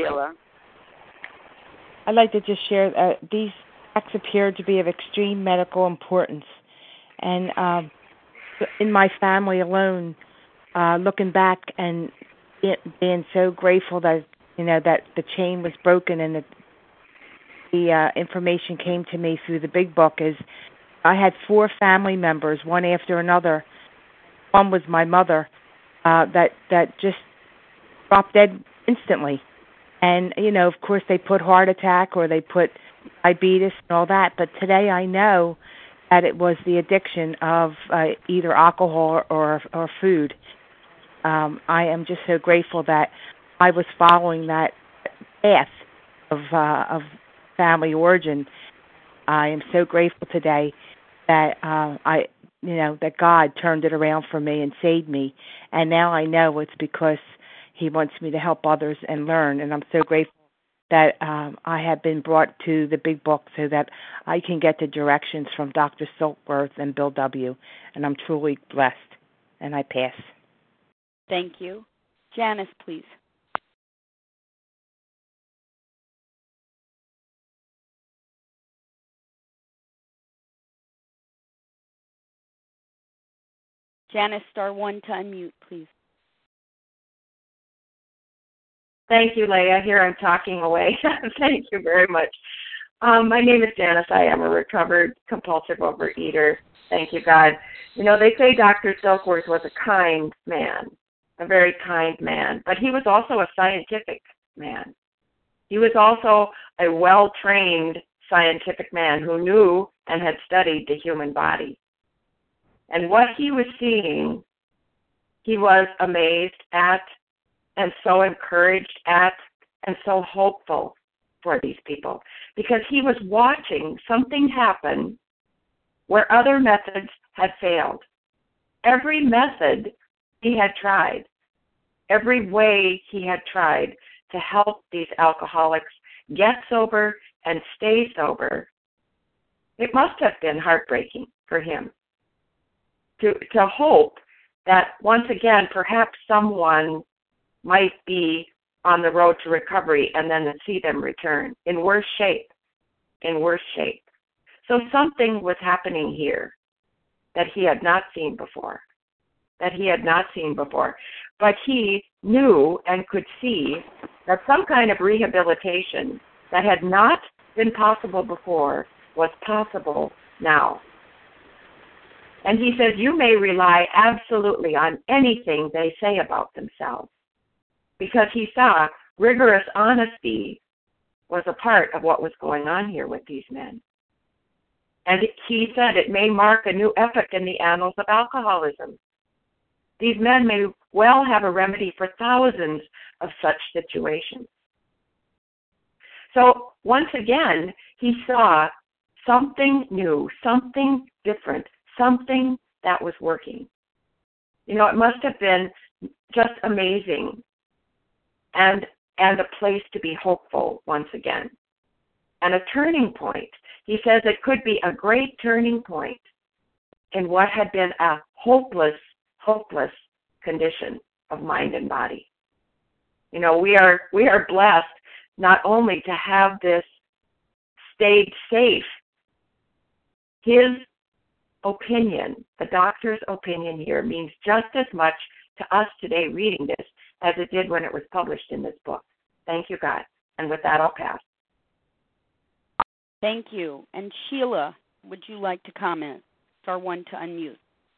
like to just share these facts appear to be of extreme medical importance. And in my family alone, looking back and being so grateful that, that the chain was broken and that the information came to me through the big book is I had 4 family members, one after another. One was my mother, that just dropped dead instantly. And, of course, they put heart attack or they put diabetes and all that. But today I know that it was the addiction of either alcohol or food. I am just so grateful that I was following that path of family origin. I am so grateful today that that God turned it around for me and saved me. And now I know it's because He wants me to help others and learn. And I'm so grateful that I have been brought to the big book so that I can get the directions from Dr. Silkworth and Bill W. And I'm truly blessed. And I pass.
Thank you. Janice, please. Janice, *1 to unmute, please.
Thank you, Leah. Here I'm talking away. Thank you very much. My name is Janice. I am a recovered compulsive overeater. Thank you, God. They say Dr. Silkworth was a kind man, a very kind man, but he was also a scientific man. He was also a well-trained scientific man who knew and had studied the human body. And what he was seeing, he was amazed at and so encouraged at and so hopeful for these people because he was watching something happen where other methods had failed. Every method he had tried, every way he had tried to help these alcoholics get sober and stay sober, it must have been heartbreaking for him to hope that once again perhaps someone might be on the road to recovery and then see them return in worse shape. So something was happening here that he had not seen before. But he knew and could see that some kind of rehabilitation that had not been possible before was possible now. And he says, you may rely absolutely on anything they say about themselves. Because he saw rigorous honesty was a part of what was going on here with these men. And he said it may mark a new epoch in the annals of alcoholism. These men may well have a remedy for thousands of such situations. So once again, he saw something new, something different, something that was working. It must have been just amazing and a place to be hopeful once again. And a turning point. He says it could be a great turning point in what had been a hopeless condition of mind and body. We are blessed not only to have this stayed safe. His opinion, the doctor's opinion here, means just as much to us today reading this as it did when it was published in this book. Thank you, God. And with that, I'll pass.
Thank you. And Sheila, would you like to comment? *1 to unmute.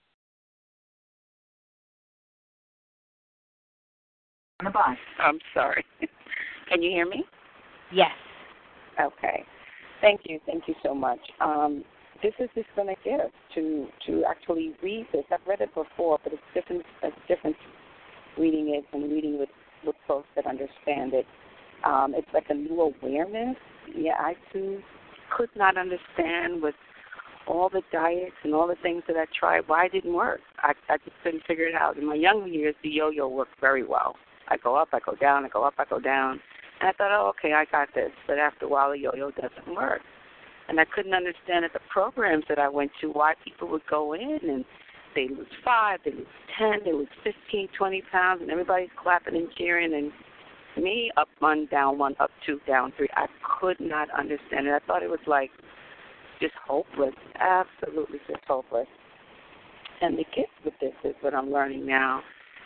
I'm sorry. Can you hear me?
Yes.
Okay. Thank you so much. this is just been a gift to actually read this. I've read it before, but it's different reading it and reading with folks that understand it. It's like a new awareness. Yeah, I too could not understand with all the diets and all the things that I tried why it didn't work. I just couldn't figure it out. In my younger years, the yo-yo worked very well. I go up, I go down, I go up, I go down. And I thought, oh, okay, I got this. But after a while, the yo-yo doesn't work. And I couldn't understand at the programs that I went to why people would go in and they lose 5, they lose 10, they lose 15, 20 pounds, and everybody's clapping and cheering. And me, up 1, down 1, up 2, down 3. I could not understand it. I thought it was like just hopeless, absolutely just hopeless. And the gift with this is what I'm learning now.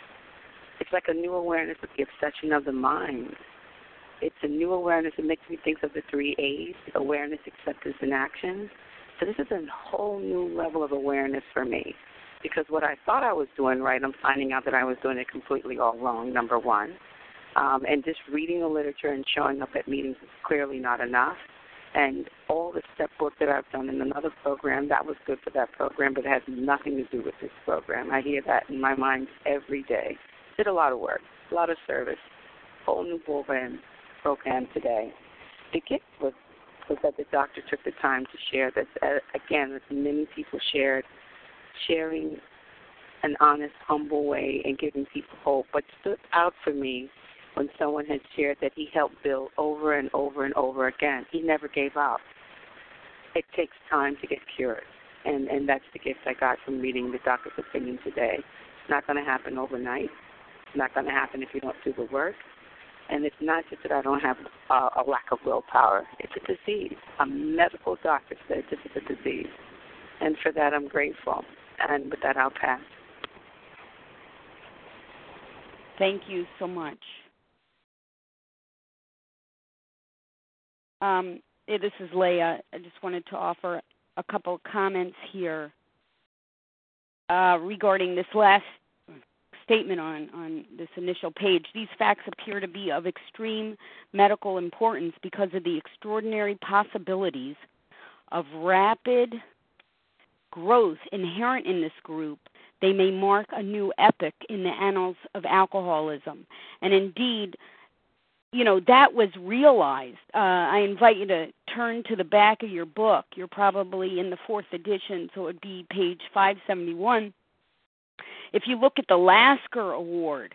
It's like a new awareness of the obsession of the mind. It's a new awareness. It makes me think of the 3 A's, awareness, acceptance, and action. So this is a whole new level of awareness for me, because what I thought I was doing right, I'm finding out that I was doing it completely all wrong, number one. And just reading the literature and showing up at meetings is clearly not enough. And all the step work that I've done in another program, that was good for that program, but it has nothing to do with this program. I hear that in my mind every day. Did a lot of work, a lot of service, whole new program today. The gift was that the doctor took the time to share this. Again, as many people sharing an honest, humble way and giving people hope, but stood out for me when someone had shared that he helped build over and over and over again. He never gave up. It takes time to get cured, and that's the gift I got from reading the doctor's opinion today. It's not going to happen overnight. It's not going to happen if you don't do the work. And it's not just that I don't have a lack of willpower. It's a disease. A medical doctor said this is a disease. And for that, I'm grateful. And with that, I'll pass.
Thank you so much. This is Leah. I just wanted to offer a couple of comments here regarding this last statement on this initial page. These facts appear to be of extreme medical importance because of the extraordinary possibilities of rapid growth inherent in this group. They may mark a new epoch in the annals of alcoholism. And indeed, that was realized. I invite you to turn to the back of your book. You're probably in the 4th edition, so it would be page 571. If you look at the Lasker Award,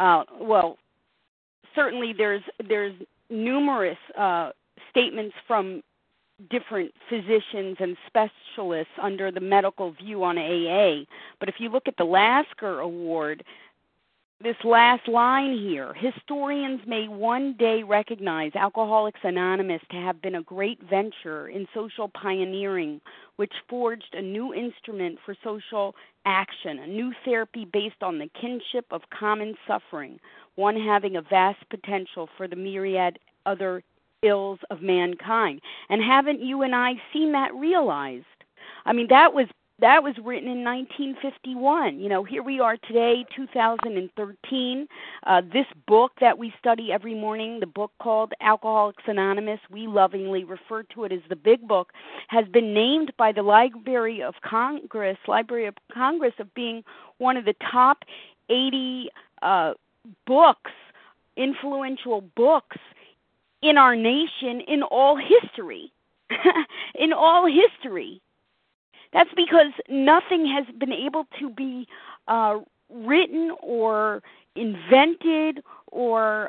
certainly there's numerous statements from different physicians and specialists under the medical view on AA. But if you look at the Lasker Award, this last line here, historians may one day recognize Alcoholics Anonymous to have been a great venture in social pioneering, which forged a new instrument for social action, a new therapy based on the kinship of common suffering, one having a vast potential for the myriad other ills of mankind. And haven't you and I seen that realized? I mean, that was written in 1951. Here we are today, 2013. This book that we study every morning, the book called Alcoholics Anonymous, we lovingly refer to it as the Big Book, has been named by the Library of Congress of being one of the top 80 books, influential books in our nation in all history. In all history. That's because nothing has been able to be written or invented or,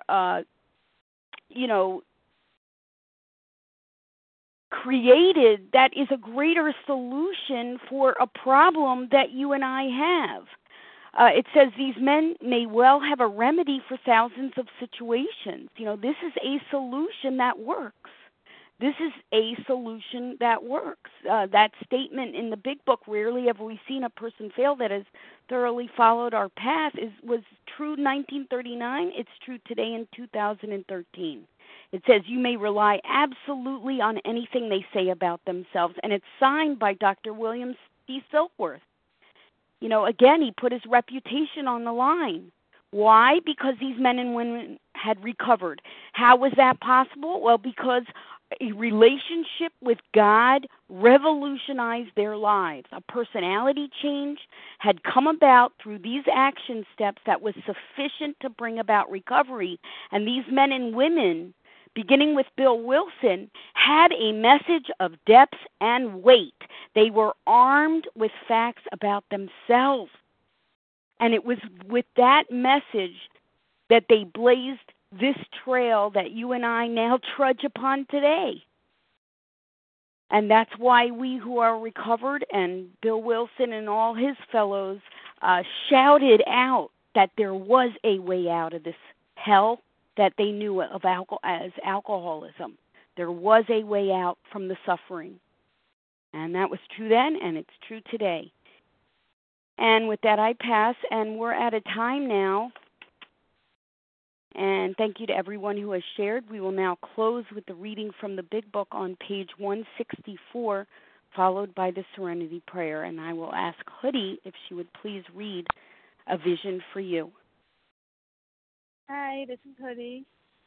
created that is a greater solution for a problem that you and I have. It says these men may well have a remedy for thousands of situations. This is a solution that works. This is a solution that works. That statement in the Big Book, rarely have we seen a person fail that has thoroughly followed our path, was true in 1939. It's true today in 2013. It says you may rely absolutely on anything they say about themselves, and it's signed by Dr. William C. Silkworth. Again, he put his reputation on the line. Why? Because these men and women had recovered. How was that possible? Well, because a relationship with God revolutionized their lives. A personality change had come about through these action steps that was sufficient to bring about recovery. And these men and women, beginning with Bill Wilson, had a message of depth and weight. They were armed with facts about themselves. And it was with that message that they blazed this trail that you and I now trudge upon today. And that's why we who are recovered and Bill Wilson and all his fellows shouted out that there was a way out of this hell that they knew of as alcoholism. There was a way out from the suffering. And that was true then, and it's true today. And with that, I pass, and we're at a time now. And thank you to everyone who has shared. We will now close with the reading from the Big Book on page 164, followed by the Serenity Prayer. And I will ask Hoodie if she would please read A Vision for You.
Hi, this is Hoodie.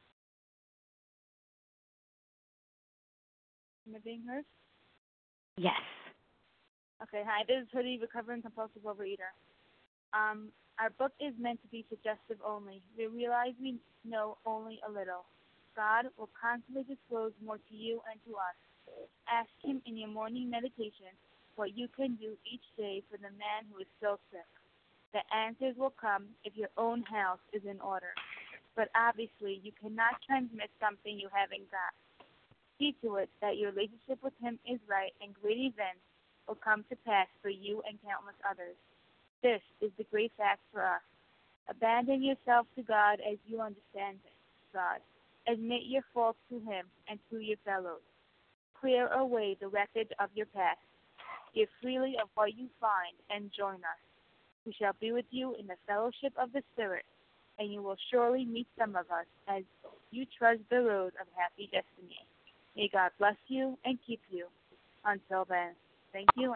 Am I being heard?
Yes.
Okay, hi, this is Hoodie, recovering compulsive overeater. Our book is meant to be suggestive only. We realize we know only a little. God will constantly disclose more to you and to us. Ask Him in your morning meditation what you can do each day for the man who is so sick. The answers will come if your own house is in order. But obviously, you cannot transmit something you haven't got. See to it that your relationship with Him is right, and great events will come to pass for you and countless others. This is the great fact for us. Abandon yourself to God as you understand God. Admit your faults to Him and to your fellows. Clear away the wreckage of your past. Give freely of what you find and join us. We shall be with you in the fellowship of the Spirit, and you will surely meet some of us as you trudge the road of happy destiny. May God bless you and keep you. Until then, thank you.